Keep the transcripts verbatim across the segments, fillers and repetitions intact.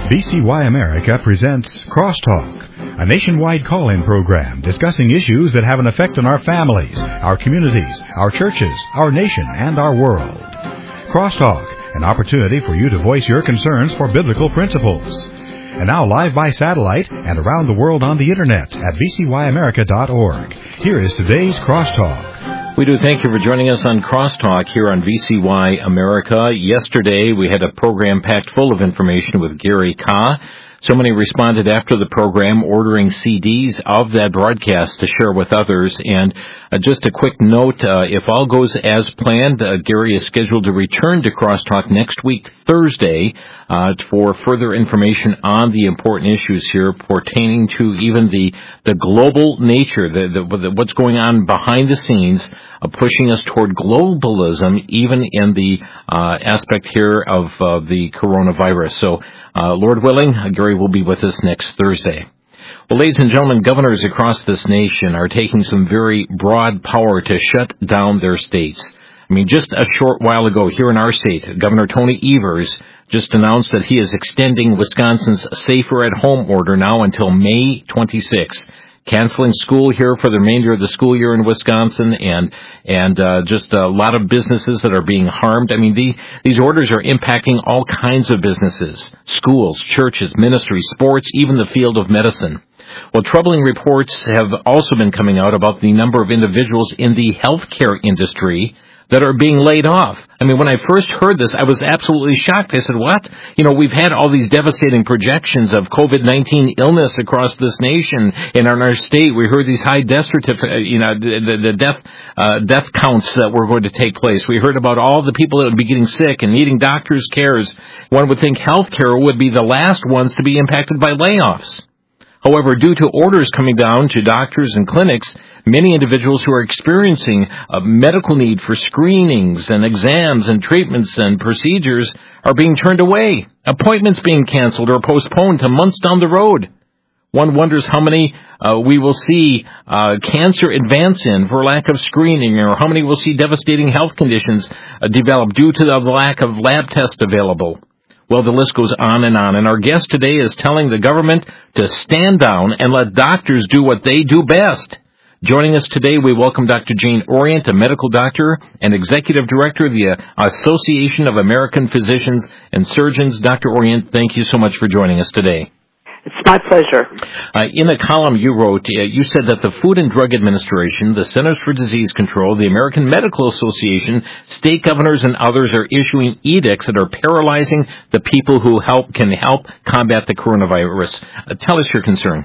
V C Y America presents Crosstalk, a nationwide call-in program discussing issues that have an effect on our families, our communities, our churches, our nation, and our world. Crosstalk, an opportunity for you to voice your concerns for biblical principles. And now live by satellite and around the world on the Internet at v c y america dot org. Here is today's Crosstalk. We do thank you for joining us on Crosstalk here on V C Y America. Yesterday, we had a program packed full of information with Gary Kah. So many responded after the program ordering C Ds of that broadcast to share with others. And uh, just a quick note, uh, if all goes as planned, uh, Gary is scheduled to return to Crosstalk next week, Thursday, uh, for further information on the important issues here pertaining to even the, the global nature, the, the, the, what's going on behind the scenes, uh, pushing us toward globalism, even in the uh, aspect here of uh, the coronavirus. So, Uh, Lord willing, Gary will be with us next Thursday. Well, ladies and gentlemen, governors across this nation are taking some very broad power to shut down their states. I mean, just a short while ago here in our state, Governor Tony Evers just announced that he is extending Wisconsin's safer at home order now until May twenty-sixth. Canceling school here for the remainder of the school year in Wisconsin, and and uh, just a lot of businesses that are being harmed. I mean, the, these orders are impacting all kinds of businesses, schools, churches, ministries, sports, even the field of medicine. Well, troubling reports have also been coming out about the number of individuals in the healthcare industry that are being laid off. I mean, when I first heard this, I was absolutely shocked. I said, what? You know, we've had all these devastating projections of covid nineteen illness across this nation and in our state. We heard these high death certificate, you know, the, the, the death, uh, death counts that were going to take place. We heard about all the people that would be getting sick and needing doctors' cares. One would think healthcare would be the last ones to be impacted by layoffs. However, due to orders coming down to doctors and clinics, many individuals who are experiencing a medical need for screenings and exams and treatments and procedures are being turned away, appointments being canceled or postponed to months down the road. One wonders how many uh, we will see uh, cancer advance in for lack of screening, or how many will see devastating health conditions uh, develop due to the lack of lab tests available. Well, the list goes on and on, and our guest today is telling the government to stand down and let doctors do what they do best. Joining us today, we welcome Doctor Jane Orient, a medical doctor and executive director of the Association of American Physicians and Surgeons. Doctor Orient, thank you so much for joining us today. It's my pleasure. Uh, in a column you wrote, uh, you said that the Food and Drug Administration, the Centers for Disease Control, the American Medical Association, state governors, and others are issuing edicts that are paralyzing the people who help can help combat the coronavirus. Uh, tell us your concern.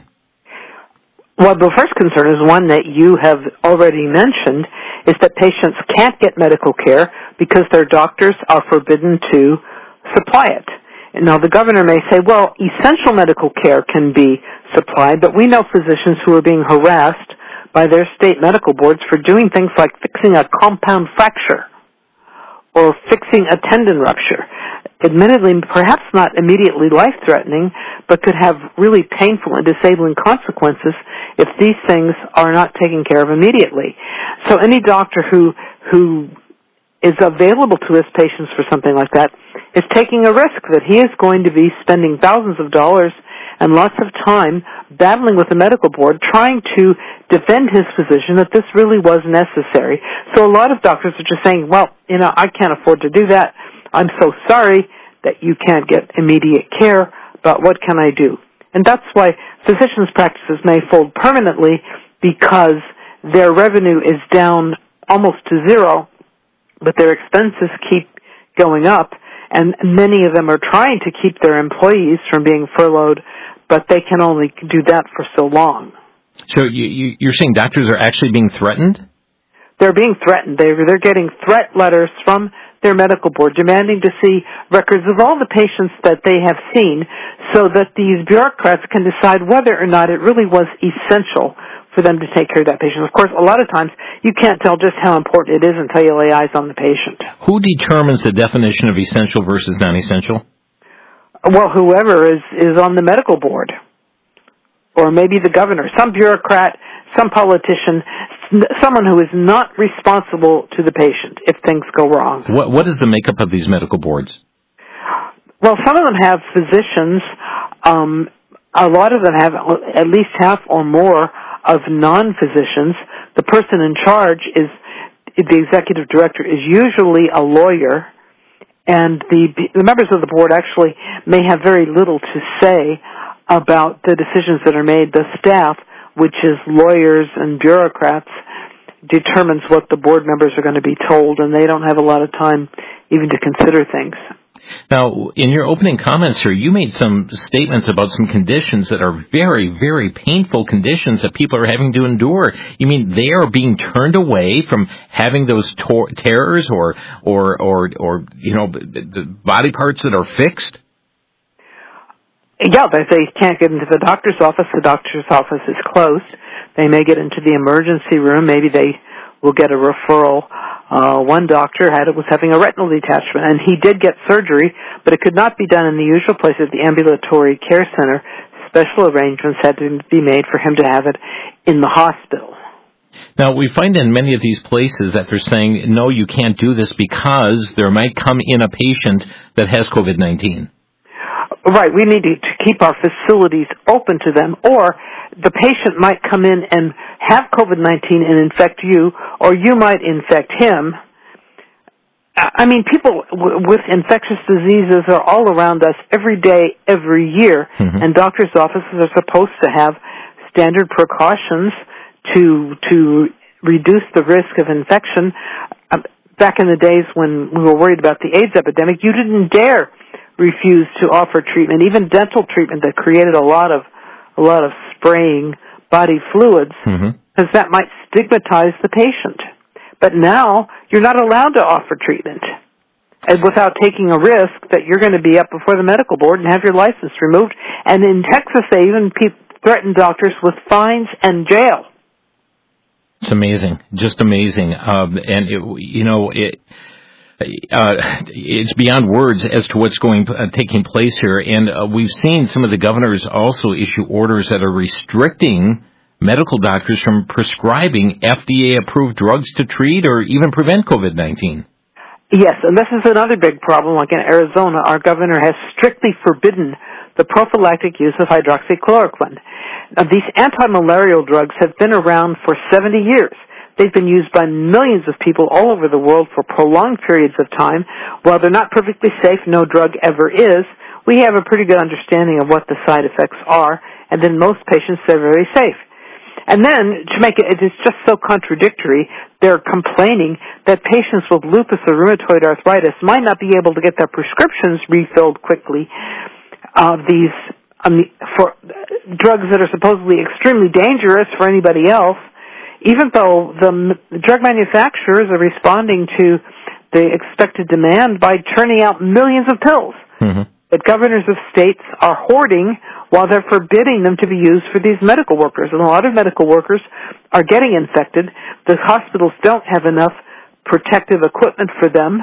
Well, the first concern is one that you have already mentioned, is that patients can't get medical care because their doctors are forbidden to supply it. Now, the governor may say, well, essential medical care can be supplied, but we know physicians who are being harassed by their state medical boards for doing things like fixing a compound fracture or fixing a tendon rupture. Admittedly, perhaps not immediately life-threatening, but could have really painful and disabling consequences if these things are not taken care of immediately. So any doctor who who is available to his patients for something like that is taking a risk that he is going to be spending thousands of dollars and lots of time battling with the medical board trying to defend his position that this really was necessary. So a lot of doctors are just saying, well, you know, I can't afford to do that. I'm so sorry that you can't get immediate care, but what can I do? And that's why physicians' practices may fold permanently, because their revenue is down almost to zero, but their expenses keep going up, and many of them are trying to keep their employees from being furloughed, but they can only do that for so long. So you, you, you're saying doctors are actually being threatened? They're being threatened. They're, they're getting threat letters from their medical board demanding to see records of all the patients that they have seen so that these bureaucrats can decide whether or not it really was essential for them to take care of that patient. Of course, a lot of times you can't tell just how important it is until you lay eyes on the patient. Who determines the definition of essential versus non-essential? Well, whoever is, is on the medical board, or maybe the governor, some bureaucrat, some politician, someone who is not responsible to the patient if things go wrong. What, what is the makeup of these medical boards? Well, some of them have physicians. Um, a lot of them have at least half or more of non-physicians. The person in charge is, the executive director is usually a lawyer, and the, the members of the board actually may have very little to say about the decisions that are made. The staff, which is lawyers and bureaucrats, determines what the board members are going to be told, and they don't have a lot of time even to consider things. Now, in your opening comments here, you made some statements about some conditions that are very, very painful conditions that people are having to endure. You mean they are being turned away from having those tor- terrors or, or, or, or, you know, the, the body parts that are fixed? Yeah, if they can't get into the doctor's office, the doctor's office is closed. They may get into the emergency room. Maybe they will get a referral. Uh, one doctor had was having a retinal detachment, and he did get surgery, but it could not be done in the usual place at the ambulatory care center. Special arrangements had to be made for him to have it in the hospital. Now, we find in many of these places that they're saying, no, you can't do this because there might come in a patient that has COVID nineteen. Right, we need to keep our facilities open to them, or the patient might come in and have COVID nineteen and infect you, or you might infect him. I mean, people with infectious diseases are all around us every day, every year, mm-hmm. and doctors' offices are supposed to have standard precautions to to reduce the risk of infection. Back in the days when we were worried about the AIDS epidemic, you didn't dare refuse to offer treatment, even dental treatment that created a lot of a lot of spraying body fluids, because mm-hmm. that might stigmatize the patient. But now you're not allowed to offer treatment, and without taking a risk that you're going to be up before the medical board and have your license removed. And in Texas, they even pe- threaten doctors with fines and jail. It's amazing, just amazing, um, and it, you know it. Uh, it's beyond words as to what's going uh, taking place here, and uh, we've seen some of the governors also issue orders that are restricting medical doctors from prescribing F D A-approved drugs to treat or even prevent COVID nineteen. Yes, and this is another big problem. Like in Arizona, our governor has strictly forbidden the prophylactic use of hydroxychloroquine. Now, these anti-malarial drugs have been around for seventy years. They've been used by millions of people all over the world for prolonged periods of time. While they're not perfectly safe, no drug ever is, we have a pretty good understanding of what the side effects are, and in most patients they're very safe. And then, to make it, it's just so contradictory, they're complaining that patients with lupus or rheumatoid arthritis might not be able to get their prescriptions refilled quickly. Uh, these um, for drugs that are supposedly extremely dangerous for anybody else, even though the drug manufacturers are responding to the expected demand by churning out millions of pills. Mm-hmm. But governors of states are hoarding while they're forbidding them to be used for these medical workers. And a lot of medical workers are getting infected. The hospitals don't have enough protective equipment for them,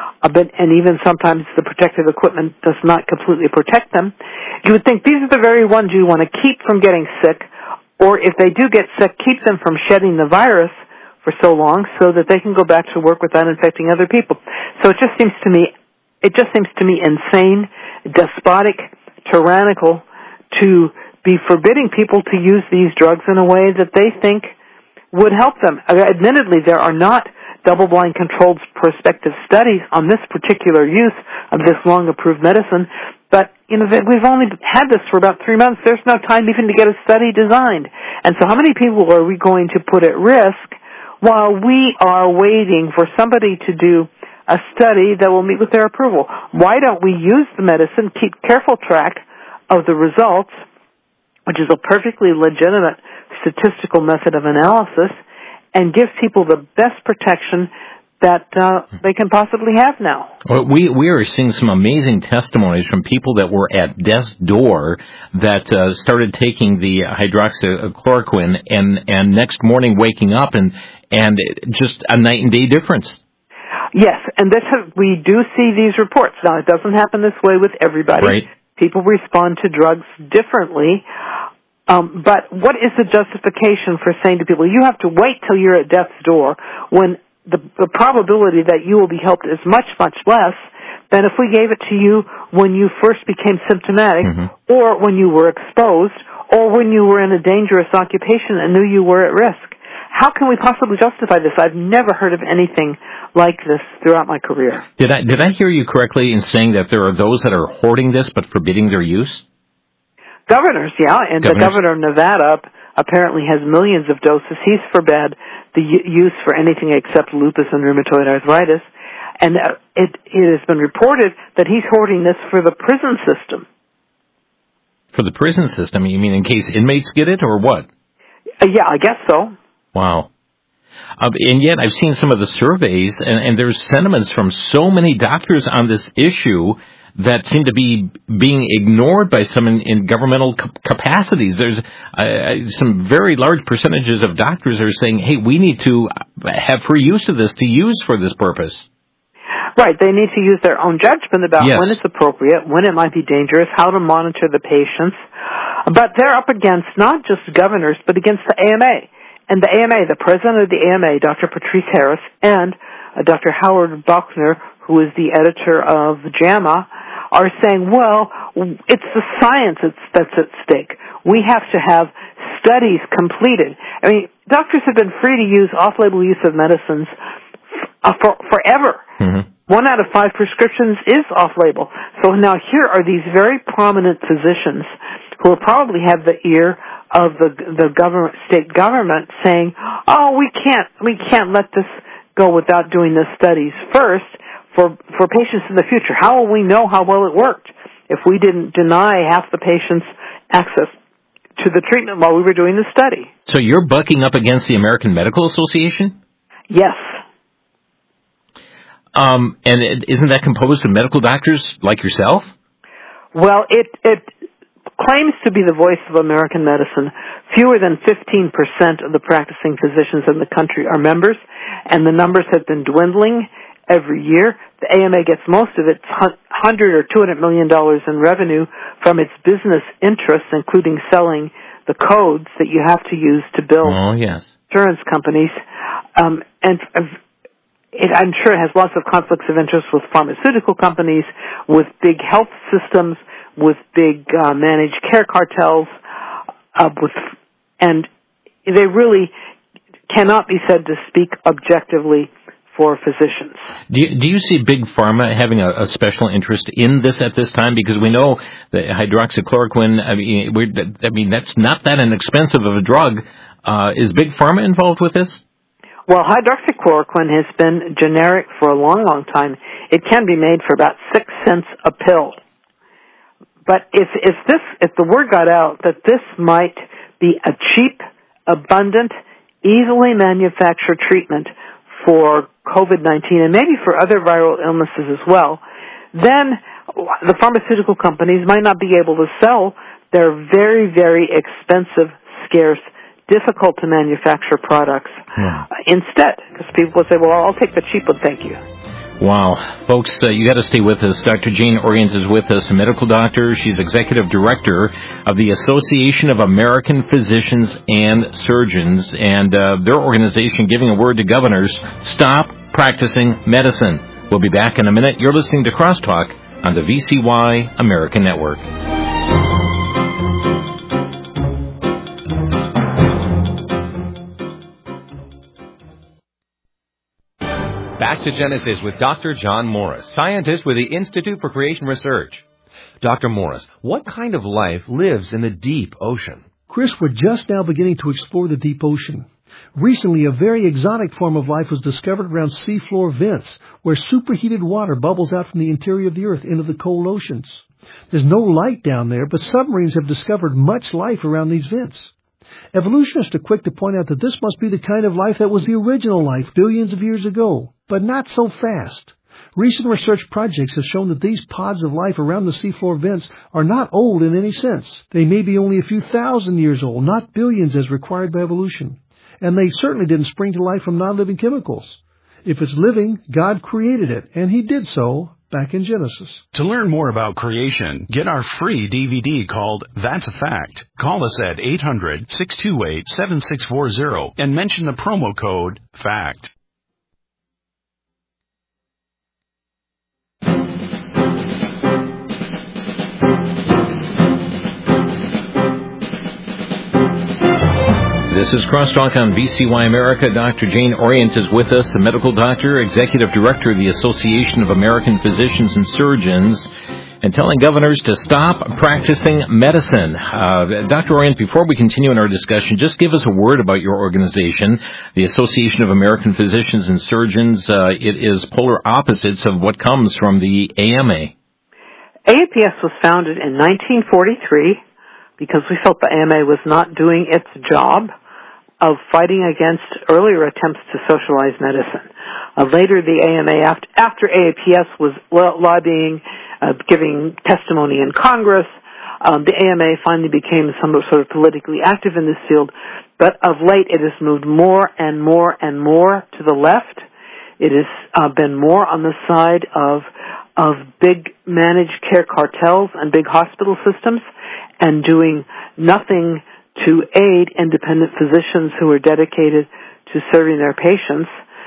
and even sometimes the protective equipment does not completely protect them. You would think these are the very ones you want to keep from getting sick, or if they do get sick, keep them from shedding the virus for so long so that they can go back to work without infecting other people. So it just seems to me, it just seems to me insane, despotic, tyrannical to be forbidding people to use these drugs in a way that they think would help them. Admittedly, there are not double-blind controlled prospective studies on this particular use of this long-approved medicine, but you know we've only had this for about three months. There's no time even to get a study designed. And so how many people are we going to put at risk while we are waiting for somebody to do a study that will meet with their approval? Why don't we use the medicine, keep careful track of the results, which is a perfectly legitimate statistical method of analysis, and give people the best protection that uh, they can possibly have now. Well, we we are seeing some amazing testimonies from people that were at death's door that uh, started taking the hydroxychloroquine and, and next morning waking up and and just a night and day difference. Yes, and this has, we do see these reports. Now, it doesn't happen this way with everybody. Right. People respond to drugs differently. Um, but what is the justification for saying to people, you have to wait till you're at death's door when the, the probability that you will be helped is much, much less than if we gave it to you when you first became symptomatic, mm-hmm. or when you were exposed, or when you were in a dangerous occupation and knew you were at risk. How can we possibly justify this? I've never heard of anything like this throughout my career. Did I did I hear you correctly in saying that there are those that are hoarding this but forbidding their use? Governors, yeah, and Governors? the governor of Nevada apparently has millions of doses. He's forbade the use for anything except lupus and rheumatoid arthritis. And it, it has been reported that he's hoarding this for the prison system. For the prison system? You mean in case inmates get it, or what? Uh, yeah, I guess so. Wow. Uh, and yet I've seen some of the surveys, and, and there's sentiments from so many doctors on this issue that seem to be being ignored by some in, in governmental cap- capacities. There's uh, some very large percentages of doctors are saying, hey, we need to have free use of this to use for this purpose. Right, they need to use their own judgment about yes. when it's appropriate, when it might be dangerous, how to monitor the patients. But they're up against not just governors, but against the A M A. And the A M A, the president of the A M A, Doctor Patrice Harris, and uh, Doctor Howard Buckner, who is the editor of JAMA, are saying, well, it's the science that's at stake. We have to have studies completed. I mean, doctors have been free to use off-label use of medicines uh, for forever. Mm-hmm. One out of five prescriptions is off-label. So now here are these very prominent physicians who will probably have the ear of the the government, state government, saying, "Oh, we can't, we can't let this go without doing the studies first for for patients in the future. How will we know how well it worked if we didn't deny half the patients access to the treatment while we were doing the study?" So you're bucking up against the American Medical Association? Yes. Um, and it, isn't that composed of medical doctors like yourself? Well, it it claims to be the voice of American medicine. Fewer than fifteen percent of the practicing physicians in the country are members, and the numbers have been dwindling every year. The A M A gets most of its one hundred or two hundred million dollars in revenue from its business interests, including selling the codes that you have to use to bill oh, yes. insurance companies. Um, and It, I'm sure it has lots of conflicts of interest with pharmaceutical companies, with big health systems, with big uh, managed care cartels, uh, with, and they really cannot be said to speak objectively for physicians. Do you, do you see Big Pharma having a, a special interest in this at this time? Because we know that hydroxychloroquine, I mean, we're, I mean that's not that inexpensive of a drug. Uh, is Big Pharma involved with this? Well, hydroxychloroquine has been generic for a long, long time. It can be made for about six cents a pill. But if if this if the word got out that this might be a cheap, abundant, easily manufactured treatment for COVID nineteen and maybe for other viral illnesses as well, then the pharmaceutical companies might not be able to sell their very, very expensive, scarce, difficult to manufacture products yeah. uh, instead, because people will say, well, I'll take the cheap one, thank you. Wow. Folks, uh, you got to stay with us. Doctor Jane Orient is with us, a medical doctor. She's executive director of the Association of American Physicians and Surgeons, and uh, their organization giving a word to governors, stop practicing medicine. We'll be back in a minute. You're listening to Crosstalk on the V C Y America Network. Back to Genesis with Doctor John Morris, scientist with the Institute for Creation Research. Doctor Morris, what kind of life lives in the deep ocean? Chris, we're just now beginning to explore the deep ocean. Recently, a very exotic form of life was discovered around seafloor vents, where superheated water bubbles out from the interior of the earth into the cold oceans. There's no light down there, but submarines have discovered much life around these vents. Evolutionists are quick to point out that this must be the kind of life that was the original life billions of years ago, but not so fast. Recent research projects have shown that these pods of life around the seafloor vents are not old in any sense. They may be only a few thousand years old, not billions as required by evolution. And they certainly didn't spring to life from non-living chemicals. If it's living, God created it, and He did so back in Genesis. To learn more about creation, get our free D V D called That's a Fact. Call us at eight hundred, six two eight, seven six four zero and mention the promo code FACT. This is Crosstalk on V C Y America. Doctor Jane Orient is with us, the medical doctor, executive director of the Association of American Physicians and Surgeons, and telling governors to stop practicing medicine. Uh, Doctor Orient, before we continue in our discussion, just give us a word about your organization, the Association of American Physicians and Surgeons. Uh, it is polar opposites of what comes from the A M A. A A P S was founded in nineteen forty-three because we felt the A M A was not doing its job of fighting against earlier attempts to socialize medicine. Uh, later, the A M A, after, after A A P S was lobbying, uh, giving testimony in Congress, um, the A M A finally became some sort of politically active in this field. But of late, it has moved more and more and more to the left. It has uh, been more on the side of of big managed care cartels and big hospital systems, and doing nothing to aid independent physicians who are dedicated to serving their patients.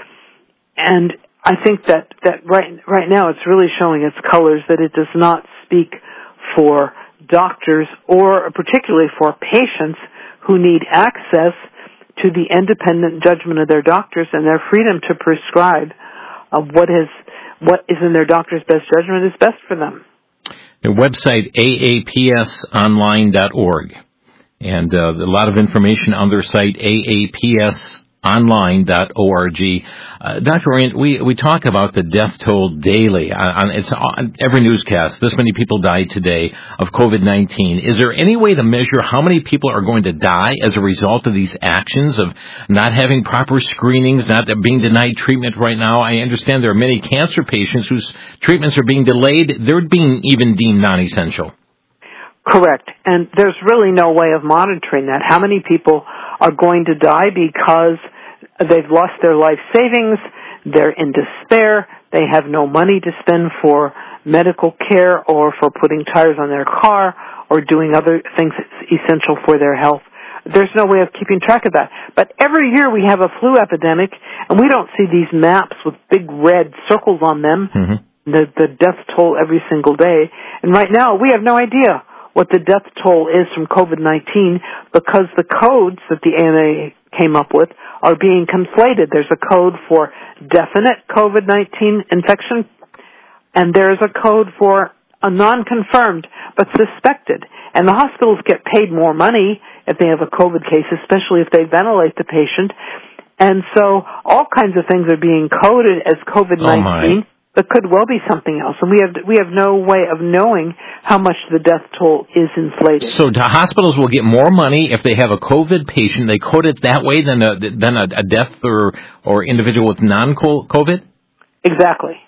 And I think that, that right, right now it's really showing its colors, that it does not speak for doctors or particularly for patients who need access to the independent judgment of their doctors and their freedom to prescribe uh, what is what is in their doctor's best judgment is best for them. The website, A A P S online dot org. And uh, a lot of information on their site, A A P S online dot org. Uh, Doctor Orient, we, we talk about the death toll daily. On, it's on every newscast. This many people died today of COVID nineteen. Is there any way to measure how many people are going to die as a result of these actions of not having proper screenings, not being denied treatment right now? I understand there are many cancer patients whose treatments are being delayed. They're being even deemed non-essential. Correct. And there's really no way of monitoring that. How many people are going to die because they've lost their life savings, they're in despair, they have no money to spend for medical care or for putting tires on their car or doing other things essential for their health. There's no way of keeping track of that. But every year we have a flu epidemic, and we don't see these maps with big red circles on them, mm-hmm. the, the death toll every single day. And right now we have no idea what the death toll is from COVID nineteen because the codes that the A M A came up with are being conflated. There's a code for definite COVID nineteen infection, and there's a code for a non-confirmed but suspected. And the hospitals get paid more money if they have a COVID case, especially if they ventilate the patient. And so all kinds of things are being coded as COVID nineteen. Oh but could well be something else, and we have we have no way of knowing how much the death toll is inflated. So the hospitals will get more money if they have a COVID patient. They code it that way than a than a, a death or or individual with non-COVID. Exactly.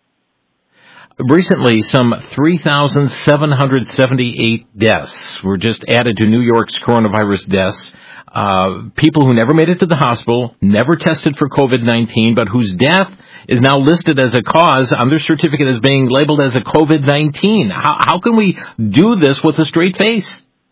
Recently, some three thousand seven hundred seventy-eight deaths were just added to New York's coronavirus deaths. Uh, people who never made it to the hospital, never tested for COVID nineteen, but whose death is now listed as a cause on their certificate as being labeled as a COVID nineteen. How, how can we do this with a straight face?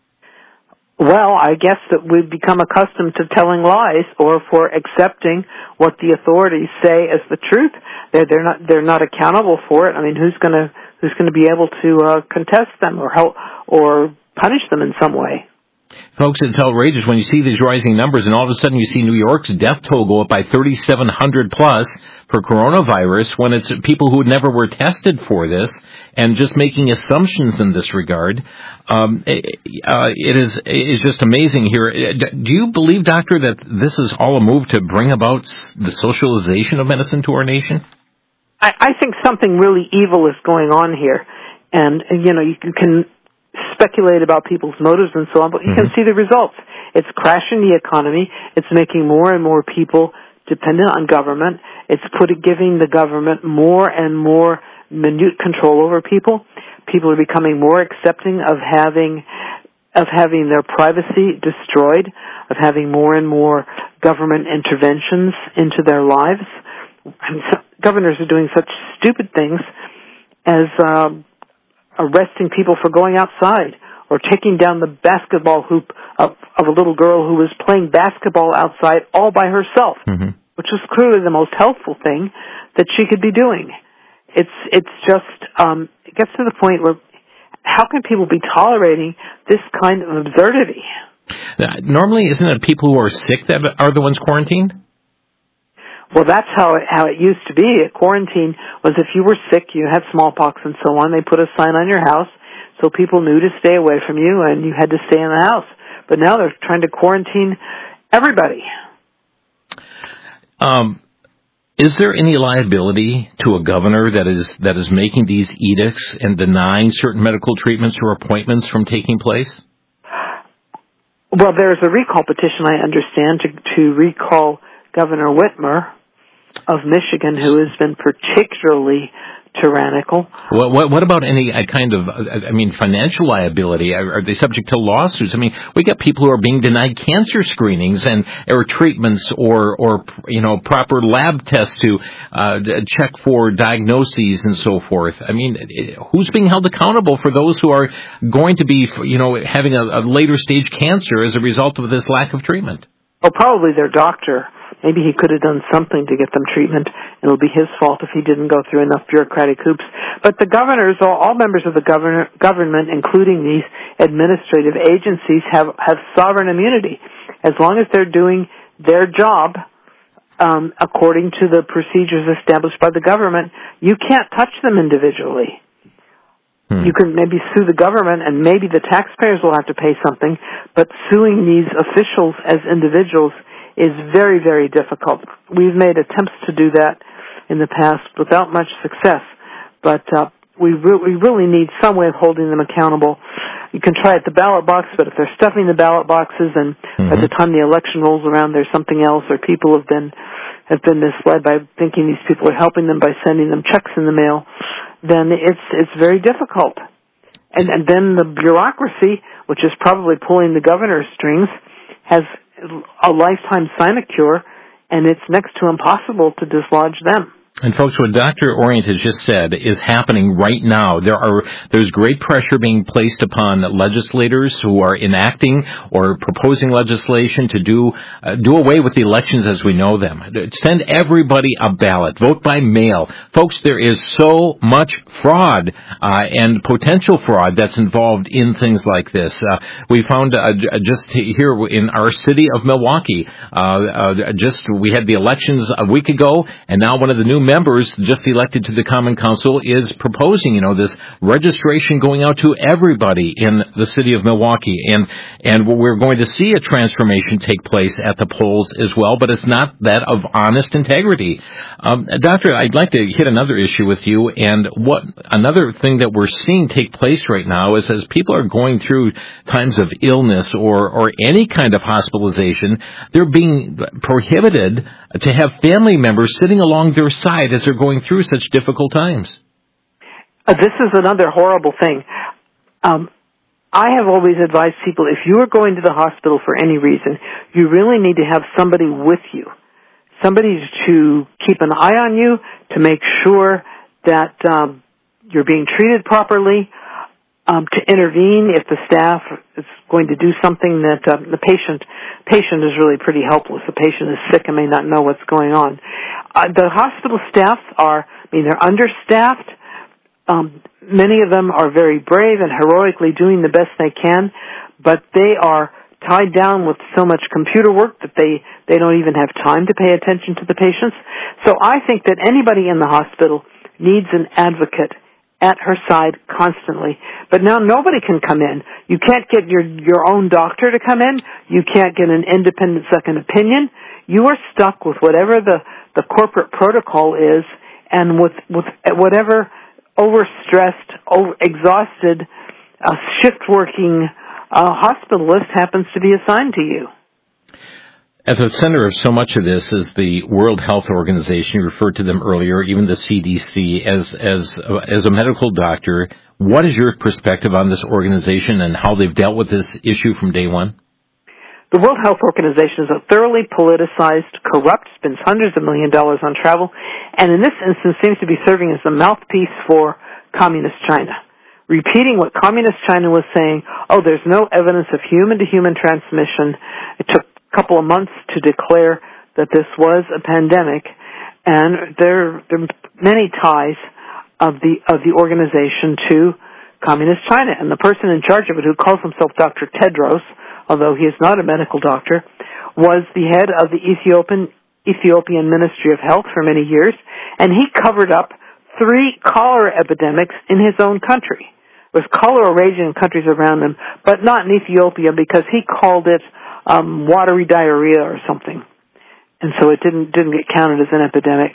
Well, I guess that we've become accustomed to telling lies or for accepting what the authorities say as the truth. They're, they're not they're not accountable for it. I mean, who's going to who's going to be able to uh, contest them or help or punish them in some way? Folks, it's outrageous when you see these rising numbers, and all of a sudden you see New York's death toll go up by thirty-seven hundred plus for coronavirus when it's people who never were tested for this and just making assumptions in this regard. Um, uh, it is it is just amazing here. Do you believe, Doctor, that this is all a move to bring about the socialization of medicine to our nation? I, I think something really evil is going on here, and you know you can speculate about people's motives and so on, but you mm-hmm. can see the results. It's crashing the economy. It's making more and more people dependent on government. It's putting, giving the government more and more minute control over people. People are becoming more accepting of having of having their privacy destroyed, of having more and more government interventions into their lives. I mean, so, governors are doing such stupid things as um, arresting people for going outside or taking down the basketball hoop of, of a little girl who was playing basketball outside all by herself, mm-hmm. which was clearly the most helpful thing that she could be doing. It's it's just um, it gets to the point where how can people be tolerating this kind of absurdity? Normally, isn't it people who are sick that are the ones quarantined? Well, that's how it, how it used to be. Quarantine was if you were sick, you had smallpox and so on, they put a sign on your house so people knew to stay away from you and you had to stay in the house. But now they're trying to quarantine everybody. Um, is there any liability to a governor that is that is making these edicts and denying certain medical treatments or appointments from taking place? Well, there's a recall petition, I understand, to, to recall Governor Whitmer of Michigan, who has been particularly tyrannical. What, what, what about any uh, kind of, uh, I mean, financial liability? Are, are they subject to lawsuits? I mean, we got people who are being denied cancer screenings and or treatments or, or you know, proper lab tests to uh, check for diagnoses and so forth. I mean, who's being held accountable for those who are going to be, you know, having a, a later stage cancer as a result of this lack of treatment? Oh, probably their doctor. Maybe he could have done something to get them treatment, and it'll be his fault if he didn't go through enough bureaucratic hoops. But the governors, all, all members of the governor, government, including these administrative agencies, have, have sovereign immunity. As long as they're doing their job um, according to the procedures established by the government, you can't touch them individually. Hmm. You can maybe sue the government, and maybe the taxpayers will have to pay something, but suing these officials as individuals is very, very difficult. We've made attempts to do that in the past without much success, but uh, we, re- we really need some way of holding them accountable. You can try at the ballot box, but if they're stuffing the ballot boxes and mm-hmm. at the time the election rolls around there's something else, or people have been have been misled by thinking these people are helping them by sending them checks in the mail, then it's it's very difficult. And, and then the bureaucracy, which is probably pulling the governor's strings, has a lifetime sinecure, and it's next to impossible to dislodge them. And folks, what Doctor Orient has just said is happening right now. There are there's great pressure being placed upon legislators who are enacting or proposing legislation to do uh, do away with the elections as we know them. Send everybody a ballot. Vote by mail. Folks, there is so much fraud uh, and potential fraud that's involved in things like this. Uh, we found uh, just here in our city of Milwaukee, uh, uh, just we had the elections a week ago, and now one of the new members just elected to the Common Council is proposing, you know, this registration going out to everybody in the city of Milwaukee. And, and we're going to see a transformation take place at the polls as well, but it's not that of honest integrity. Um, Doctor, I'd like to hit another issue with you, and what another thing that we're seeing take place right now is as people are going through times of illness or, or any kind of hospitalization, they're being prohibited to have family members sitting along their side as they're going through such difficult times. Uh, this is another horrible thing. Um, I have always advised people, if you are going to the hospital for any reason, you really need to have somebody with you, somebody to keep an eye on you, to make sure that um, you're being treated properly, um, to intervene if the staff is going to do something that uh, the patient patient is really pretty helpless. The patient is sick and may not know what's going on. Uh, the hospital staff are, I mean, they're understaffed. Um, many of them are very brave and heroically doing the best they can, but they are tied down with so much computer work that they, they don't even have time to pay attention to the patients. So I think that anybody in the hospital needs an advocate at her side constantly. But now nobody can come in. You can't get your, your own doctor to come in. You can't get an independent second opinion. You are stuck with whatever the, the corporate protocol is, and with, with whatever overstressed, over, exhausted, uh, shift-working uh, hospitalist happens to be assigned to you. At the center of so much of this is the World Health Organization. You referred to them earlier, even the C D C. As as as a medical doctor, what is your perspective on this organization and how they've dealt with this issue from day one? The World Health Organization is a thoroughly politicized, corrupt, spends hundreds of million dollars on travel, and in this instance seems to be serving as a mouthpiece for Communist China, repeating what Communist China was saying. Oh, there's no evidence of human-to-human transmission. It took couple of months to declare that this was a pandemic, and there, there are many ties of the of the organization to Communist China. And the person in charge of it, who calls himself Doctor Tedros, although he is not a medical doctor, was the head of the Ethiopian Ethiopian Ministry of Health for many years, and he covered up three cholera epidemics in his own country. There was cholera raging in countries around him, but not in Ethiopia because he called it um, watery diarrhea or something, and so it didn't didn't get counted as an epidemic.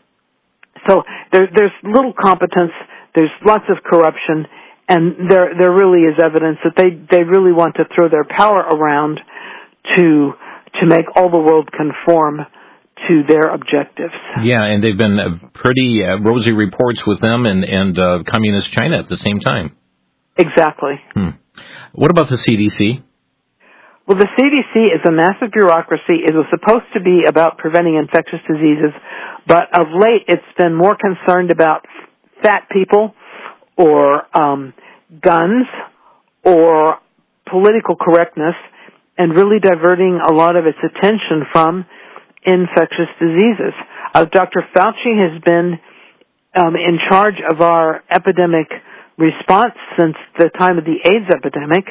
So there, there's little competence, there's lots of corruption, and there there really is evidence that they, they really want to throw their power around to to make all the world conform to their objectives. Yeah, and they've been uh, pretty uh, rosy reports with them and, and uh, Communist China at the same time. Exactly. Hmm. What about the C D C? Well, the C D C is a massive bureaucracy. It was supposed to be about preventing infectious diseases, but of late it's been more concerned about fat people or um, guns or political correctness, and really diverting a lot of its attention from infectious diseases. Uh, Doctor Fauci has been um, in charge of our epidemic response since the time of the AIDS epidemic,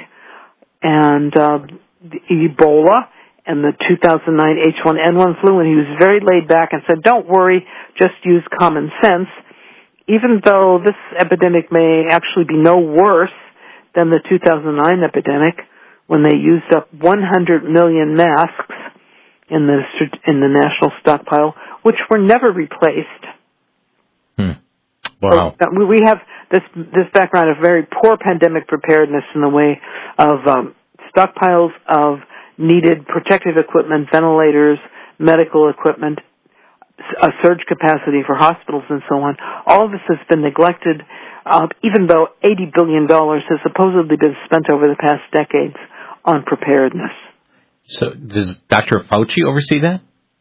and uh, the Ebola and the two thousand nine H one N one flu, and he was very laid back and said, don't worry, just use common sense, even though this epidemic may actually be no worse than the two thousand nine epidemic, when they used up one hundred million masks in the in the national stockpile, which were never replaced. Hmm. Wow. So, uh, we have this this background of very poor pandemic preparedness in the way of um, stockpiles of needed protective equipment, ventilators, medical equipment, a surge capacity for hospitals, and so on. All of this has been neglected, uh, even though eighty billion dollars has supposedly been spent over the past decades on preparedness. So does Doctor Fauci oversee that?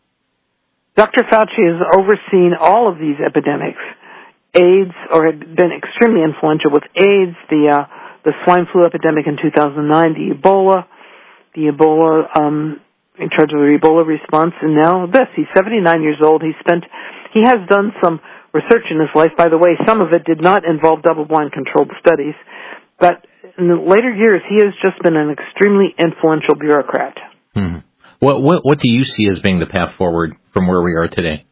Doctor Fauci has overseen all of these epidemics. AIDS, or had been extremely influential with AIDS, the uh, the swine flu epidemic in two thousand nine, the Ebola, the Ebola, um, in charge of the Ebola response, and now this. He's seventy-nine years old. He spent, he has done some research in his life. By the way, some of it did not involve double-blind controlled studies, but in the later years, he has just been an extremely influential bureaucrat. Hmm. What, what what do you see as being the path forward from where we are today?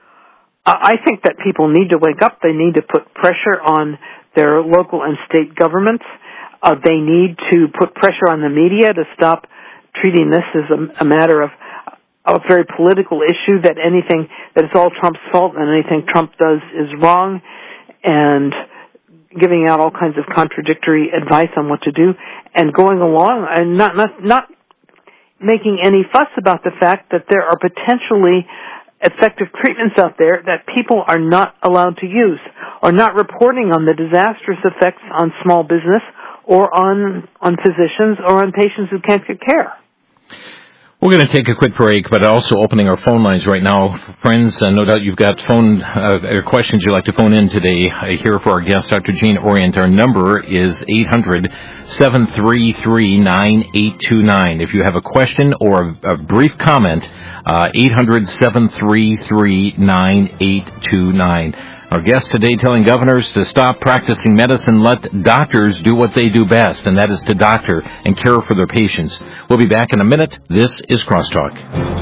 I think that people need to wake up. They need to put pressure on their local and state governments. Uh, they need to put pressure on the media to stop treating this as a, a matter of a very political issue, that anything, that it's all Trump's fault and anything Trump does is wrong, and giving out all kinds of contradictory advice on what to do, and going along and not not not making any fuss about the fact that there are potentially effective treatments out there that people are not allowed to use, or not reporting on the disastrous effects on small business or on on physicians or on patients who can't get care. We're going to take a quick break, but also opening our phone lines right now. Friends, uh, no doubt you've got phone uh, or questions you'd like to phone in today. Uh, here for our guest, Doctor Gene Orient. Our number is eight hundred, seven three three, nine eight two nine. If you have a question or a, a brief comment, uh, eight hundred, seven three three, nine eight two nine. Our guest today telling governors to stop practicing medicine, let doctors do what they do best, and that is to doctor and care for their patients. We'll be back in a minute. This is Crosstalk.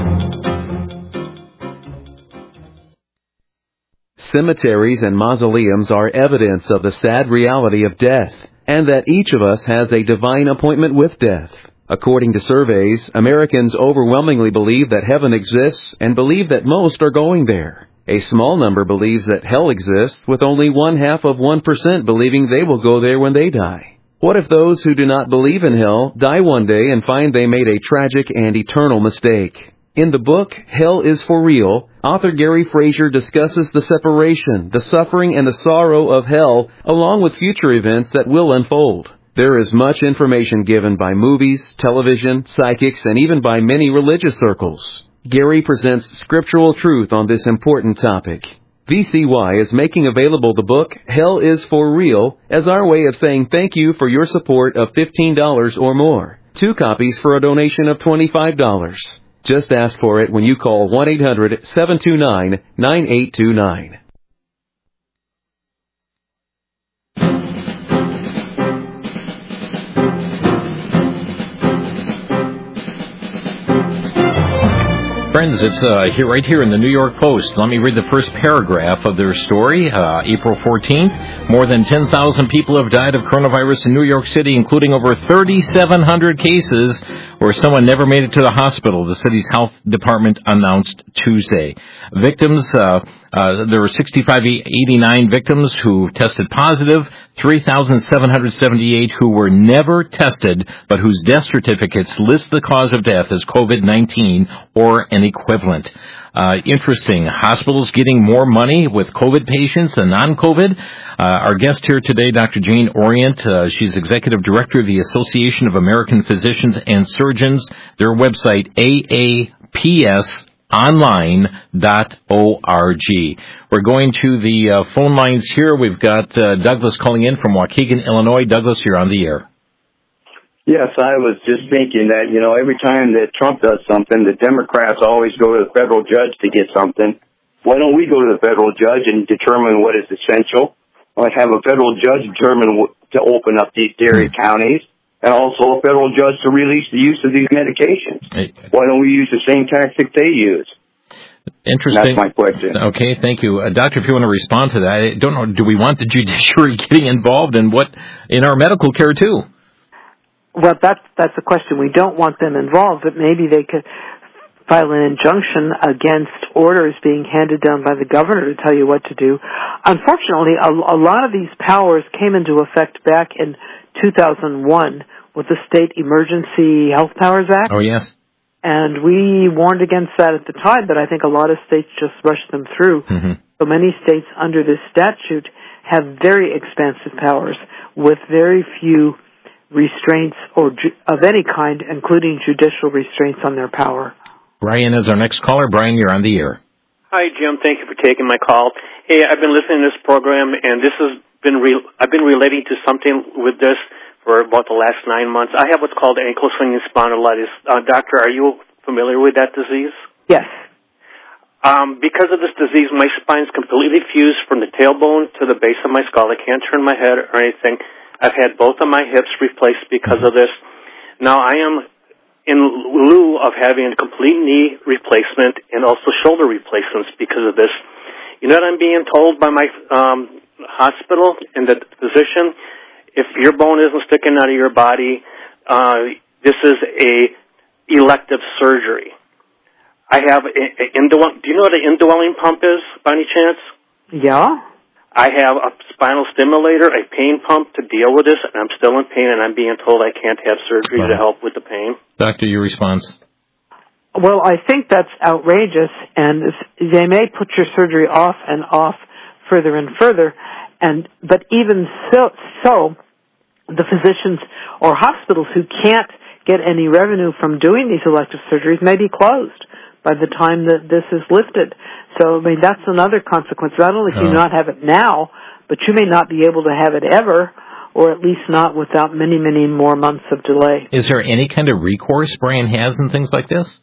Cemeteries and mausoleums are evidence of the sad reality of death, and that each of us has a divine appointment with death. According to surveys, Americans overwhelmingly believe that heaven exists and believe that most are going there. A small number believes that hell exists, with only one half of one percent believing they will go there when they die. What if those who do not believe in hell die one day and find they made a tragic and eternal mistake? In the book, Hell is for Real, author Gary Frazier discusses the separation, the suffering, and the sorrow of hell, along with future events that will unfold. There is much information given by movies, television, psychics, and even by many religious circles. Gary presents scriptural truth on this important topic. V C Y is making available the book, Hell is for Real, as our way of saying thank you for your support of fifteen dollars or more. Two copies for a donation of twenty-five dollars. Just ask for it when you call one eight hundred, seven two nine, nine eight two nine. Friends, it's uh, here, right here in the New York Post. Let me read the first paragraph of their story. Uh, April fourteenth, more than ten thousand people have died of coronavirus in New York City, including over thirty-seven hundred cases where someone never made it to the hospital, the city's health department announced Tuesday. Victims, uh, uh, there were sixty-five eighty-nine victims who tested positive, three thousand seven hundred seventy-eight who were never tested, but whose death certificates list the cause of death as COVID nineteen or an equivalent. Uh, interesting. Hospitals getting more money with COVID patients than non-COVID. Uh, our guest here today, Doctor Jane Orient. Uh, she's Executive Director of the Association of American Physicians and Surgeons. Their website, A A P S online dot org. We're going to the uh, phone lines here. We've got uh, Douglas calling in from Waukegan, Illinois. Douglas, you're on the air. Yes, I was just thinking that, you know, every time that Trump does something, the Democrats always go to the federal judge to get something. Why don't we go to the federal judge and determine what is essential? Like have a federal judge determine to open up these dairy counties, and also a federal judge to release the use of these medications. Why don't we use the same tactic they use? Interesting. That's my question. Okay, thank you. Uh, doctor, if you want to respond to that, I don't know, do we want the judiciary getting involved in what, in our medical care too? Well, that's, that's the question. We don't want them involved, but maybe they could file an injunction against orders being handed down by the governor to tell you what to do. Unfortunately, a, a lot of these powers came into effect back in two thousand one with the State Emergency Health Powers Act. Oh, yes. And we warned against that at the time, but I think a lot of states just rushed them through. Mm-hmm. So many states under this statute have very expansive powers with very few restraints or ju- of any kind, including judicial restraints on their power. Brian is our next caller. Brian, you're on the air. Hi, Jim. Thank you for taking my call. Hey, I've been listening to this program, and this has been re- I've been relating to something with this for about the last nine months. I have what's called ankle swinging spondylitis. Uh, doctor, are you familiar with that disease? Yes. Um, because of this disease, my spine's completely fused from the tailbone to the base of my skull. I can't turn my head or anything. I've had both of my hips replaced because of this. Now I am in lieu of having a complete knee replacement and also shoulder replacements because of this. You know what I'm being told by my um, hospital and the physician? If your bone isn't sticking out of your body, uh, this is a elective surgery. I have a, a indwell- do you know what an indwelling pump is by any chance? Yeah. I have a spinal stimulator, a pain pump to deal with this, and I'm still in pain, and I'm being told I can't have surgery Right. to help with the pain. Doctor, your response? Well, I think that's outrageous, and they may put your surgery off and off further and further, and but even so, so the physicians or hospitals who can't get any revenue from doing these elective surgeries may be closed by the time that this is lifted. So, I mean, that's another consequence. Not only can you not have it now, but you may not be able to have it ever, or at least not without many, many more months of delay. Is there any kind of recourse Brian has in things like this?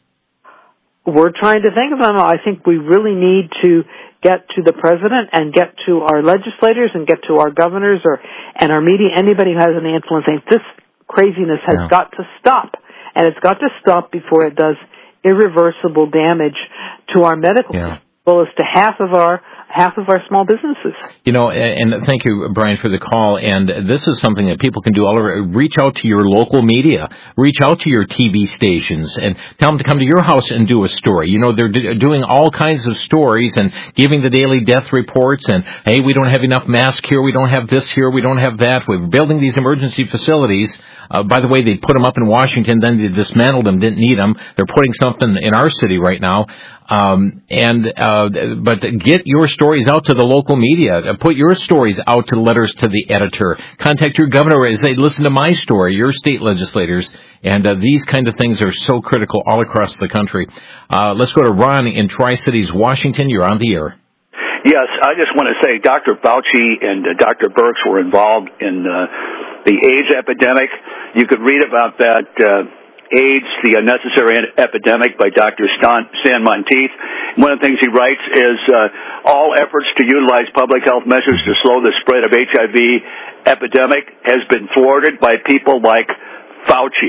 We're trying to think of them. I think we really need to get to the president and get to our legislators and get to our governors or and our media, anybody who has any influence. This craziness has Yeah. got to stop, and it's got to stop before it does irreversible damage to our medical Yeah. system, as well as to half of our half of our small businesses. You know, and thank you, Brian, for the call. And this is something that people can do all over. Reach out to your local media. Reach out to your T V stations and tell them to come to your house and do a story. You know, they're doing all kinds of stories and giving the daily death reports. And, hey, we don't have enough masks here. We don't have this here. We don't have that. We're building these emergency facilities. Uh, by the way, they put them up in Washington, then they dismantled them, didn't need them. They're putting something in our city right now. Um, and, uh, but get your stories out to the local media. Put your stories out to letters to the editor. Contact your governor and say, listen to my story, your state legislators. And, uh, these kind of things are so critical all across the country. Uh, let's go to Ron in Tri-Cities, Washington. You're on the air. Yes, I just want to say Doctor Fauci and uh, Doctor Birx were involved in, uh, the AIDS epidemic. You could read about that, uh, AIDS, the Unnecessary Epidemic by Doctor Stan, Stan Monteith. One of the things he writes is uh, all efforts to utilize public health measures to slow the spread of H I V epidemic has been thwarted by people like Fauci.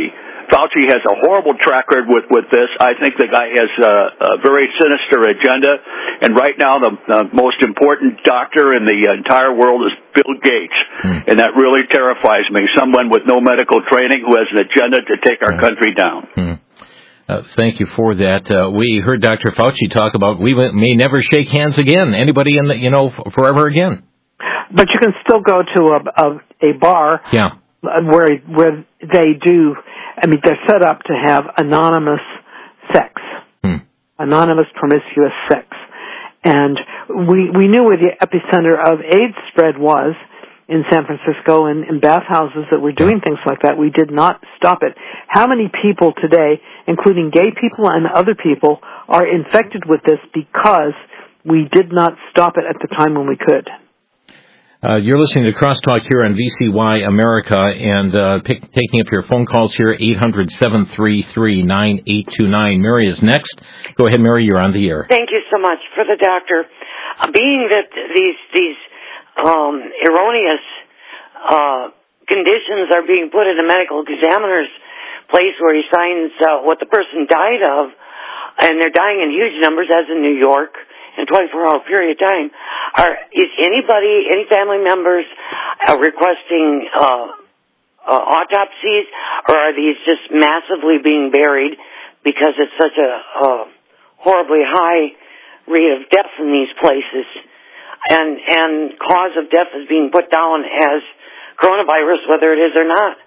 Fauci has a horrible track record with, with this. I think the guy has a, a very sinister agenda, and right now the, the most important doctor in the entire world is Bill Gates, hmm. and that really terrifies me. Someone with no medical training who has an agenda to take our country down. Hmm. Uh, thank you for that. Uh, we heard Doctor Fauci talk about we may never shake hands again. Anybody in the, you know, forever again. But you can still go to a, a, a bar yeah. where where they do, I mean, they're set up to have anonymous sex, hmm. anonymous promiscuous sex. And we we knew where the epicenter of AIDS spread was, in San Francisco and in bathhouses that were doing things like that. We did not stop it. How many people today, including gay people and other people, are infected with this because we did not stop it at the time when we could? Uh, you're listening to Crosstalk here on V C Y America, and uh, pick, taking up your phone calls here, eight hundred, seven three three, nine eight two nine. Mary is next. Go ahead, Mary, you're on the air. Thank you so much for the doctor. Uh, being that these these Um, erroneous uh, conditions are being put in a medical examiner's place where he signs uh, what the person died of, and they're dying in huge numbers, as in New York, in a twenty-four hour period of time. Are is anybody, any family members, uh, requesting uh, uh, autopsies, or are these just massively being buried because it's such a uh, horribly high rate of death in these places? And and cause of death is being put down as coronavirus, whether it is or not.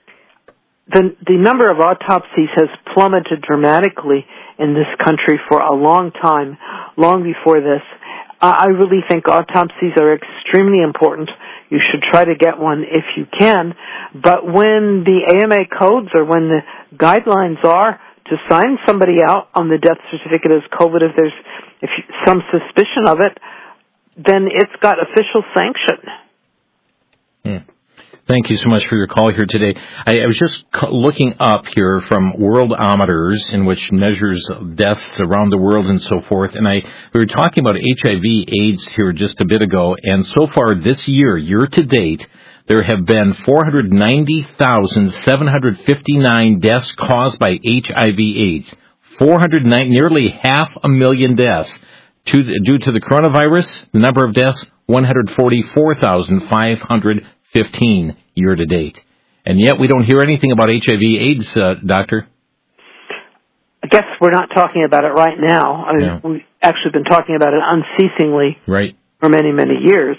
The the number of autopsies has plummeted dramatically in this country for a long time, long before this. Uh, I really think autopsies are extremely important. You should try to get one if you can. But when the A M A codes or when the guidelines are to sign somebody out on the death certificate as COVID, if there's if you, some suspicion of it, then it's got official sanction. Hmm. Thank you so much for your call here today. I, I was just looking up here from Worldometers, in which measures deaths around the world and so forth, and I we were talking about H I V AIDS here just a bit ago, and so far this year, year to date, there have been four hundred ninety thousand, seven hundred fifty-nine deaths caused by H I V AIDS. four hundred ninety, nearly half a million deaths. To the, due to the coronavirus, the number of deaths, one hundred forty-four thousand, five hundred fifteen year to date. And yet we don't hear anything about H I V AIDS, uh, Doctor. I guess we're not talking about it right now. I mean, yeah. We've actually been talking about it unceasingly right. for many, many years.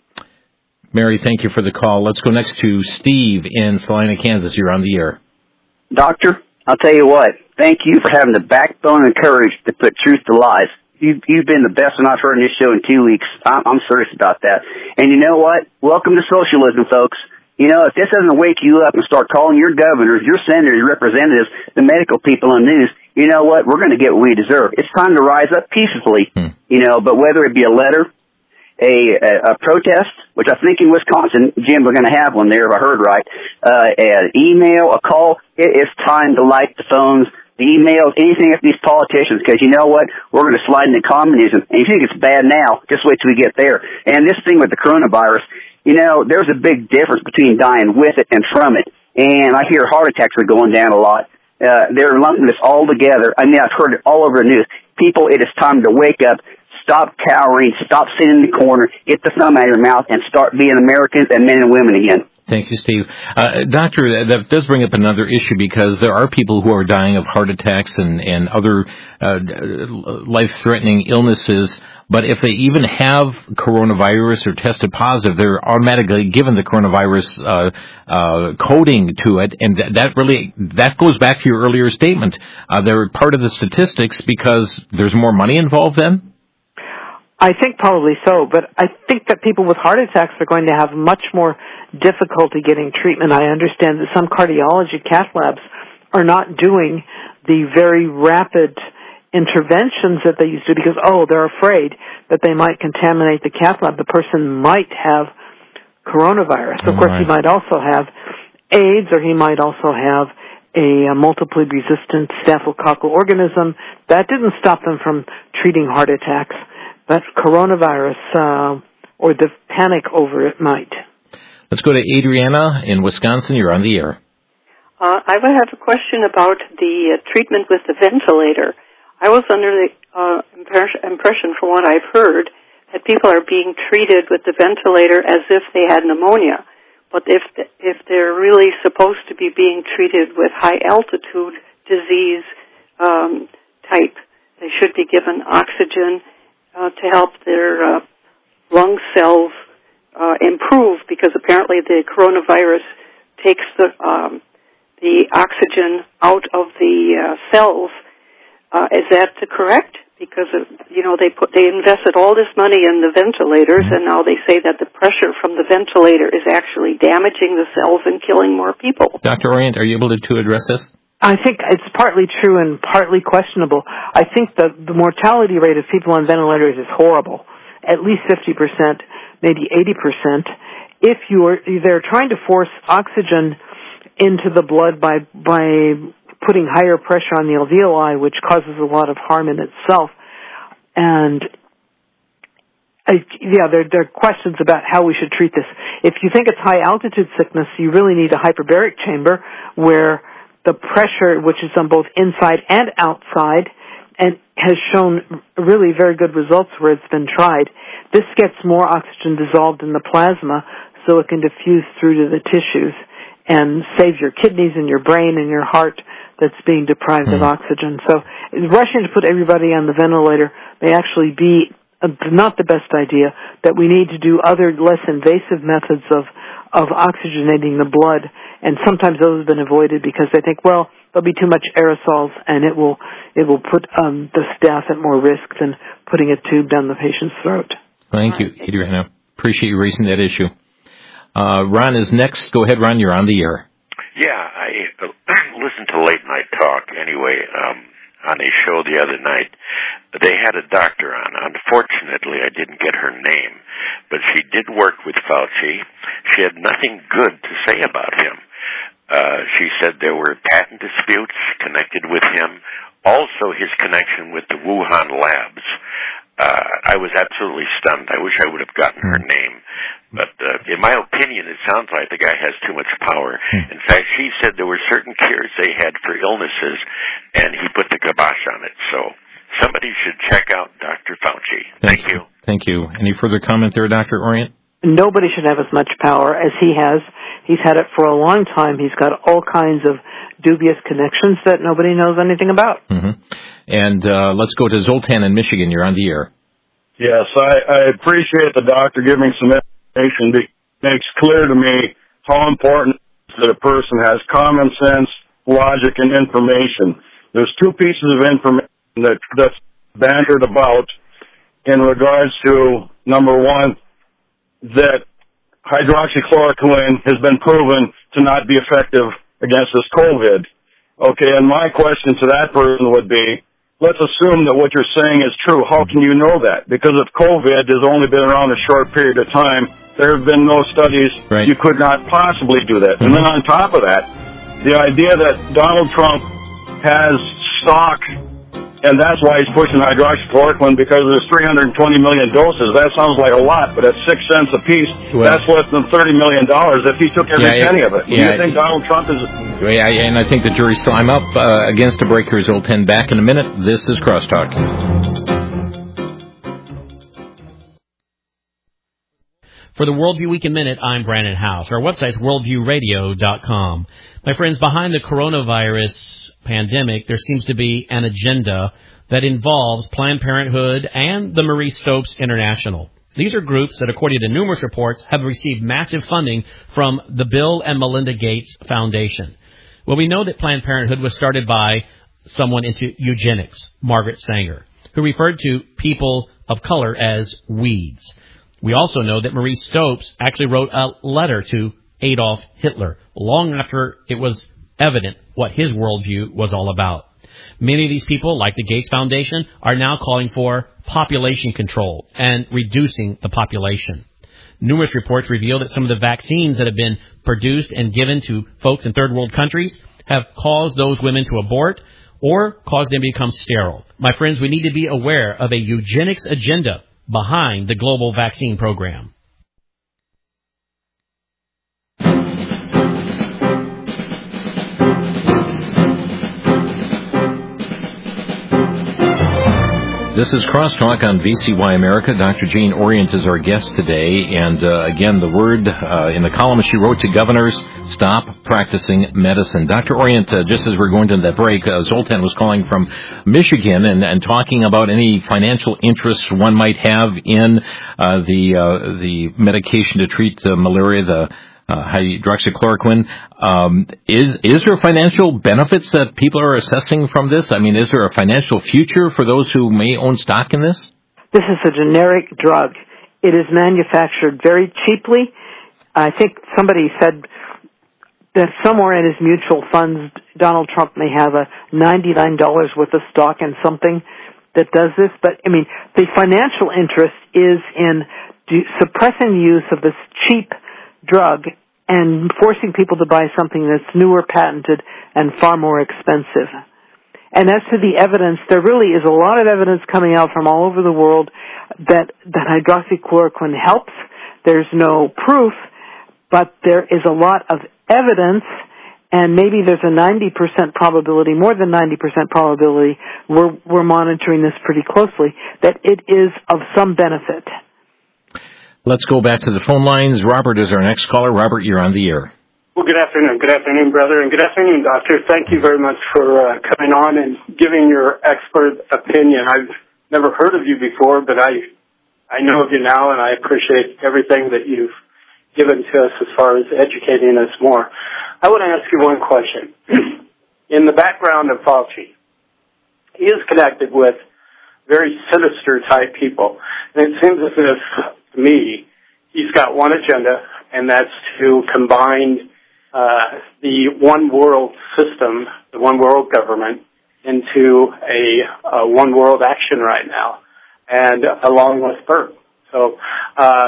Mary, thank you for the call. Let's go next to Steve in Salina, Kansas. You're on the air. Doctor, I'll tell you what. Thank you for having the backbone and courage to put truth to lies. You, you've been the best one I've heard in this show in two weeks. I'm, I'm serious about that. And you know what? Welcome to socialism, folks. You know, if this doesn't wake you up and start calling your governors, your senators, your representatives, the medical people on the news, you know what? We're going to get what we deserve. It's time to rise up peacefully, hmm. you know, but whether it be a letter, a, a, a protest, which I think in Wisconsin, Jim, we're going to have one there if I heard right, uh, an email, a call, it is time to light the phones, the emails, anything of these politicians, because you know what? We're going to slide into communism. And you think it's bad now, just wait till we get there. And this thing with the coronavirus, you know, there's a big difference between dying with it and from it. And I hear heart attacks are going down a lot. Uh, they're lumping this all together. I mean, I've heard it all over the news. People, it is time to wake up, stop cowering, stop sitting in the corner, get the thumb out of your mouth, and start being Americans and men and women again. Thank you, Steve. Uh, doctor, that does bring up another issue, because there are people who are dying of heart attacks and, and other uh, life-threatening illnesses, but if they even have coronavirus or tested positive, they're automatically given the coronavirus uh, uh, coding to it, and that, that really, that goes back to your earlier statement. Uh, they're part of the statistics because there's more money involved then? I think probably so, but I think that people with heart attacks are going to have much more difficulty getting treatment. I understand that some cardiology cath labs are not doing the very rapid interventions that they used to because, oh, they're afraid that they might contaminate the cath lab. The person might have coronavirus. Of All course, right. he might also have AIDS, or he might also have a, a multiply resistant staphylococcal organism. That didn't stop them from treating heart attacks. But coronavirus, uh, or the panic over it might. Let's go to Adriana in Wisconsin. You're on the air. Uh, I would have a question about the uh, treatment with the ventilator. I was under the uh, impression, from what I've heard, that people are being treated with the ventilator as if they had pneumonia. But if the, if they're really supposed to be being treated with high-altitude disease um, type, they should be given oxygen uh, to help their uh, lung cells uh, improve, because apparently the coronavirus takes the um, the oxygen out of the uh, cells. Uh, is that correct? Because of, you know, they put they invested all this money in the ventilators, and now they say that the pressure from the ventilator is actually damaging the cells and killing more people. Doctor Orient, are you able to, to address this? I think it's partly true and partly questionable. I think the, the mortality rate of people on ventilators is horrible, at least fifty percent, maybe eighty percent. If you are, they're trying to force oxygen into the blood by by putting higher pressure on the alveoli, which causes a lot of harm in itself. And I, yeah, there, there are questions about how we should treat this. If you think it's high altitude sickness, you really need a hyperbaric chamber where the pressure, which is on both inside and outside, and has shown really very good results where it's been tried. This gets more oxygen dissolved in the plasma so it can diffuse through to the tissues and save your kidneys and your brain and your heart that's being deprived mm. of oxygen. So rushing to put everybody on the ventilator may actually be not the best idea, that we need to do other less invasive methods of, of oxygenating the blood, and sometimes those have been avoided because they think, well, there'll be too much aerosols and it will it will put um, the staff at more risk than putting a tube down the patient's throat. Thank you, Adriana. Appreciate you raising that issue. Uh, Ron is next. Go ahead, Ron. You're on the air. Yeah, I uh, listened to Late Night Talk anyway um, on a show the other night. They had a doctor on. Unfortunately, I didn't get her name, but she did work with Fauci. She had nothing good to say about him. Uh, she said there were patent disputes connected with him, also his connection with the Wuhan labs. Uh, I was absolutely stunned. I wish I would have gotten her name. But uh, in my opinion, it sounds like the guy has too much power. In fact, she said there were certain cures they had for illnesses, and he put the kibosh on it. So somebody should check out Doctor Fauci. Thank, Thank you. you. Thank you. Any further comment there, Doctor Orient? Nobody should have as much power as he has. He's had it for a long time. He's got all kinds of dubious connections that nobody knows anything about. Mm-hmm. And uh, let's go to Zoltan in Michigan. You're on the air. Yes, I, I appreciate the doctor giving some information. It makes clear to me how important it is that a person has common sense, logic, and information. There's two pieces of information that, that's bantered about in regards to, number one, that hydroxychloroquine has been proven to not be effective against this COVID. Okay, and my question to that person would be, let's assume that what you're saying is true. How can you know that? Because if COVID has only been around a short period of time, there have been no studies. Right. You could not possibly do that. Mm-hmm. And then on top of that, the idea that Donald Trump has stock, and that's why he's pushing hydroxychloroquine, because there's three hundred twenty million doses. That sounds like a lot, but at six cents a piece, well, that's less than thirty million dollars if he took every yeah, penny of it. Do yeah, you think Donald Trump is... Yeah, and I think the jury's still... I'm up uh, against a break here, Zoltan. Back in a minute. This is Crosstalk. For the Worldview Week in Minute, I'm Brandon House. Our website's worldview radio dot com. My friends, behind the coronavirus pandemic, there seems to be an agenda that involves Planned Parenthood and the Marie Stopes International. These are groups that, according to numerous reports, have received massive funding from the Bill and Melinda Gates Foundation. Well, we know that Planned Parenthood was started by someone into eugenics, Margaret Sanger, who referred to people of color as weeds. We also know that Marie Stopes actually wrote a letter to Adolf Hitler long after it was evident what his worldview was all about. Many of these people, like the Gates Foundation, are now calling for population control and reducing the population. Numerous reports reveal that some of the vaccines that have been produced and given to folks in third world countries have caused those women to abort or caused them to become sterile. My friends, we need to be aware of a eugenics agenda behind the global vaccine program. This is Crosstalk on V C Y America. Doctor Jane Orient is our guest today. And uh, again, the word uh, in the column she wrote to governors, stop practicing medicine. Doctor Orient, uh, just as we're going to that break, uh, Zoltan was calling from Michigan and, and talking about any financial interest one might have in uh, the uh, the medication to treat uh, malaria, the Uh, hydroxychloroquine. Um, is is there financial benefits that people are assessing from this? I mean, is there a financial future for those who may own stock in this? This is a generic drug. It is manufactured very cheaply. I think somebody said that somewhere in his mutual funds, Donald Trump may have a ninety-nine dollars worth of stock in something that does this. But, I mean, the financial interest is in do- suppressing the use of this cheap drug and forcing people to buy something that's newer, patented, and far more expensive. And as to the evidence, there really is a lot of evidence coming out from all over the world that, that hydroxychloroquine helps. There's no proof, but there is a lot of evidence, and maybe there's a ninety percent probability, more than ninety percent probability, we're, we're monitoring this pretty closely, that it is of some benefit. Let's go back to the phone lines. Robert is our next caller. Robert, you're on the air. Well, good afternoon. Good afternoon, brother, and good afternoon, doctor. Thank you very much for uh, coming on and giving your expert opinion. I've never heard of you before, but I I know of you now, and I appreciate everything that you've given to us as far as educating us more. I want to ask you one question. In the background of Fauci, he is connected with very sinister-type people, and it seems as if, to me, he's got one agenda, and that's to combine uh, the one world system, the one world government, into a, a one world action right now, and along with Bert. So uh,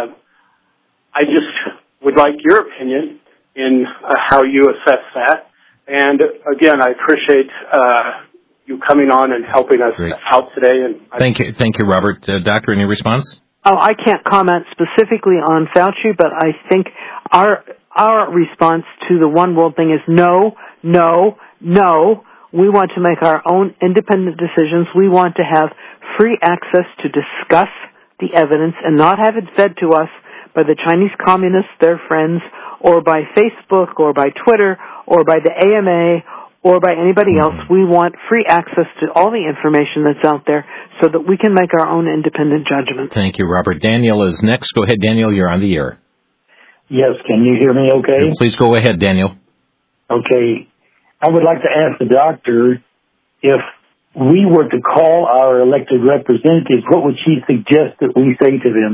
I just would like your opinion in uh, how you assess that. And again, I appreciate uh, you coming on and helping us Great. out today. And I thank you, thank you, Robert. Uh, doctor, any response? Oh, I can't comment specifically on Fauci, but I think our our response to the one world thing is no, no, no. We want to make our own independent decisions. We want to have free access to discuss the evidence and not have it fed to us by the Chinese communists, their friends, or by Facebook, or by Twitter, or by the A M A, or by anybody else. We want free access to all the information that's out there so that we can make our own independent judgment. Thank you, Robert. Daniel is next. Go ahead, Daniel. You're on the air. Yes, can you hear me okay? Please go ahead, Daniel. Okay. I would like to ask the doctor, if we were to call our elected representatives, what would she suggest that we say to them?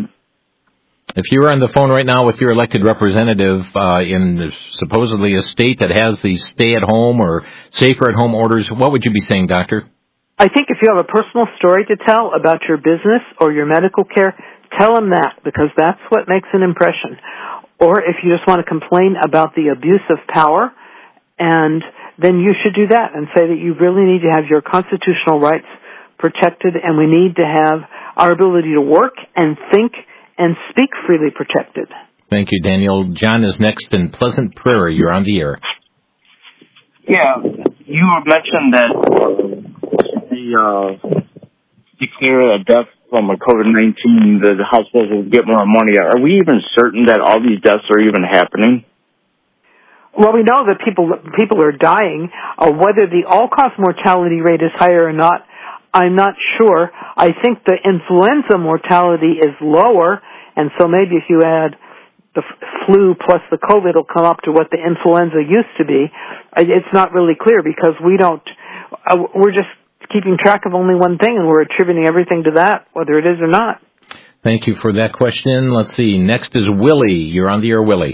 If you were on the phone right now with your elected representative uh, in supposedly a state that has these stay-at-home or safer-at-home orders, what would you be saying, doctor? I think if you have a personal story to tell about your business or your medical care, tell them that, because that's what makes an impression. Or if you just want to complain about the abuse of power, and then you should do that and say that you really need to have your constitutional rights protected, and we need to have our ability to work and think and speak freely protected. Thank you, Daniel. John is next in Pleasant Prairie. You're on the air. Yeah, you mentioned that the uh, declare a death from a COVID nineteen, that the hospitals will get more money. Are we even certain that all these deaths are even happening? Well, we know that people people are dying. Uh, whether the all-cause mortality rate is higher or not, I'm not sure. I think the influenza mortality is lower, and so maybe if you add the flu plus the COVID, will come up to what the influenza used to be. It's not really clear because we don't, uh, we're just keeping track of only one thing, and we're attributing everything to that, whether it is or not. Thank you for that question. Let's see. Next is Willie. You're on the air, Willie.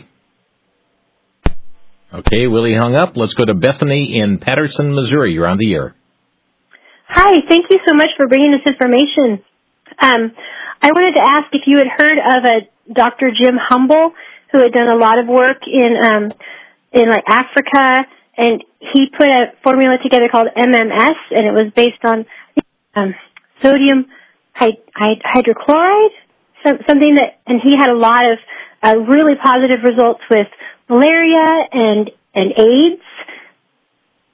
Okay, Willie hung up. Let's go to Bethany in Patterson, Missouri. You're on the air. Hi, thank you so much for bringing this information. Um, I wanted to ask if you had heard of a Doctor Jim Humble, who had done a lot of work in um, in like Africa, and he put a formula together called M M S, and it was based on um, sodium hy- hy- hydrochloride, some, something that, and he had a lot of uh, really positive results with malaria and and AIDS.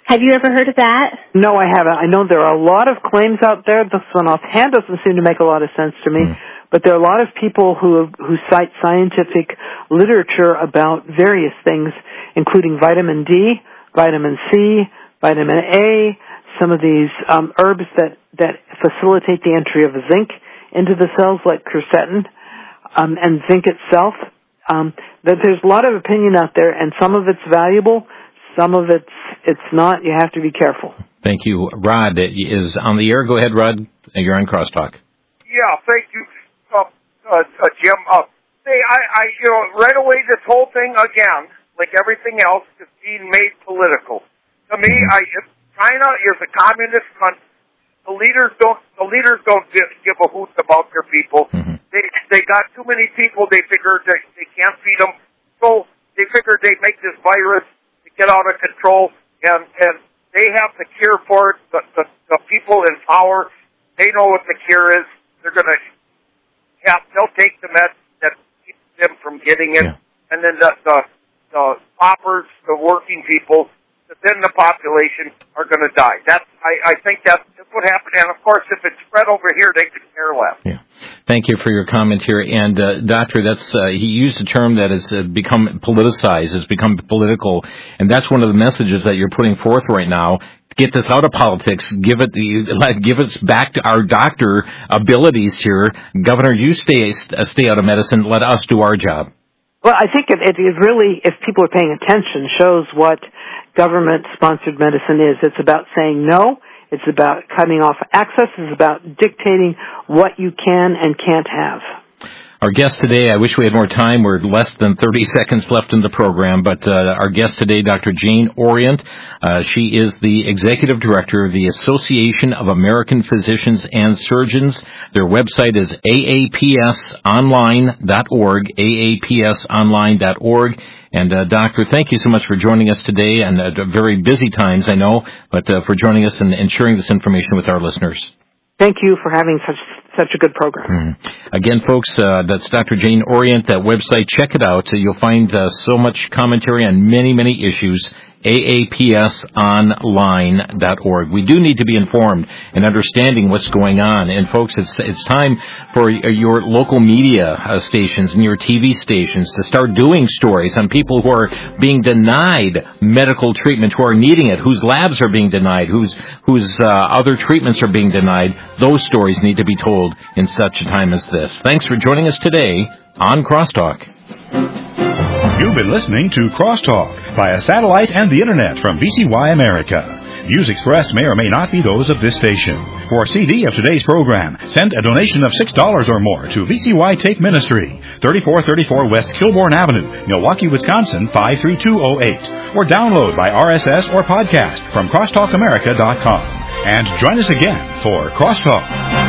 Have you ever heard of that? No, I haven't. I know there are a lot of claims out there. This one offhand doesn't seem to make a lot of sense to me. Mm. But there are a lot of people who who cite scientific literature about various things, including vitamin D, vitamin C, vitamin A, some of these um, herbs that, that facilitate the entry of zinc into the cells, like quercetin, um, and zinc itself. Um, that there's a lot of opinion out there, and some of it's valuable, some of it's it's not. You have to be careful. Thank you. Rod is on the air. Go ahead, Rod. You're on Crosstalk. Yeah, thank you, uh, uh, uh, Jim. Uh, hey, I, I, you know, right away, this whole thing again, like everything else, is being made political. To me, I, if China is a communist country. The leaders don't. The leaders don't give a hoot about their people. Mm-hmm. They they got too many people. They figured they they can't feed them, so they figured they'd make this virus to get out of control, and and they have the cure for it. The the, the people in power, they know what the cure is. They're gonna have. They'll take the meds that keep them from getting it, yeah. and then the the the paupers, the working people, then the population are going to die. That's, I, I think that's what happened. And, of course, if it's spread over here, they could care less. Yeah. Thank you for your comment here. And, uh, Doctor, that's, uh, he used a term that has uh, become politicized, has become political. And that's one of the messages that you're putting forth right now. Get this out of politics. Give it the, give us back to our doctor abilities here. Governor, you stay, stay out of medicine. Let us do our job. Well, I think it, it really, if people are paying attention, shows what government-sponsored medicine is. It's about saying no. It's about cutting off access. It's about dictating what you can and can't have. Our guest today, I wish we had more time. We're less than thirty seconds left in the program, but uh, our guest today, Doctor Jane Orient, uh, she is the Executive Director of the Association of American Physicians and Surgeons. Their website is A A P S online dot org, A A P S online dot org. And, uh, Doctor, thank you so much for joining us today, and uh, very busy times, I know, but uh, for joining us and, and sharing this information with our listeners. Thank you for having such such a good program. Mm-hmm. Again, folks, uh, that's Doctor Jane Orient, that website. Check it out. Uh, you'll find uh, so much commentary on many, many issues. A A P S online dot org. We do need to be informed and understanding what's going on. And, folks, it's it's time for your local media uh, stations and your T V stations to start doing stories on people who are being denied medical treatment, who are needing it, whose labs are being denied, whose whose uh, other treatments are being denied. Those stories need to be told in such a time as this. Thanks for joining us today on Crosstalk. You've been listening to Crosstalk via satellite and the Internet from V C Y America. Views expressed may or may not be those of this station. For a C D of today's program, send a donation of six dollars or more to V C Y Take Ministry, thirty-four thirty-four West Kilbourne Avenue, Milwaukee, Wisconsin, five three two oh eight. Or download by R S S or podcast from crosstalk america dot com. And join us again for Crosstalk.